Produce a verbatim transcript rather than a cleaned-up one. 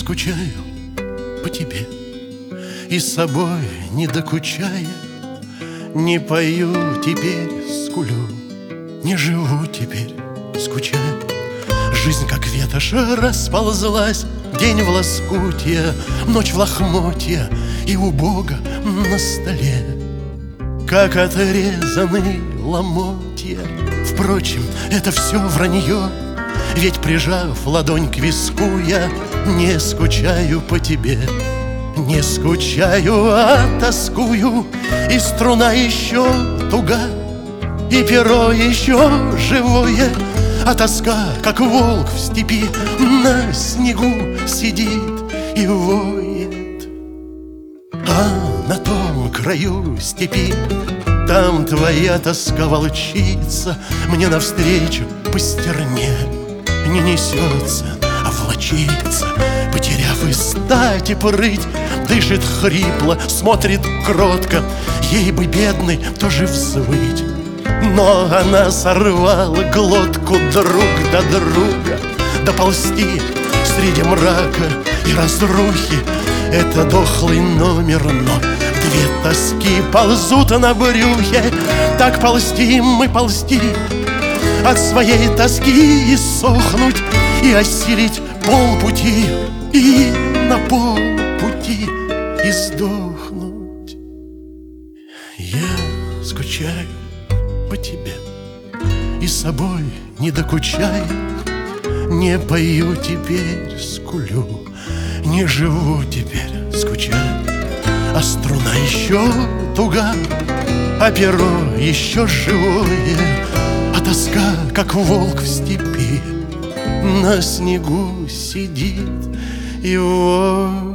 скучаю по тебе, и с собой не докучая, не пою теперь, скулю, не живу теперь, скучаю. Жизнь, как ветошь, расползлась, день в лоскутье, ночь в лохмотья, и убого на столе, как отрезаны ломотья. Впрочем, это все вранье, ведь, прижав ладонь к виску, я не скучаю по тебе. Не скучаю, а тоскую, и струна еще туга, и перо еще живое, а тоска, как волк в степи, на снегу сидит и воет. А на том краю степи, там твоя тоска волчица мне навстречу по стерне не несется, а влачится, потеряв и стать, и прыть. Дышит хрипло, смотрит кротко, ей бы, бедной, тоже взвыть. Но она сорвала глотку друг до друга, доползти среди мрака и разрухи — это дохлый номер, но две тоски ползут на брюхе. Так ползти мы ползти от своей тоски, и сохнуть, и осилить полпути, и на полпути и сдохнуть. Я скучаю по тебе, и с собой не докучая, не пою теперь, скулю, не живу теперь, скучаю. А струна еще туга, а перо еще живое, а тоска, как волк в степи, на снегу сидит и воет.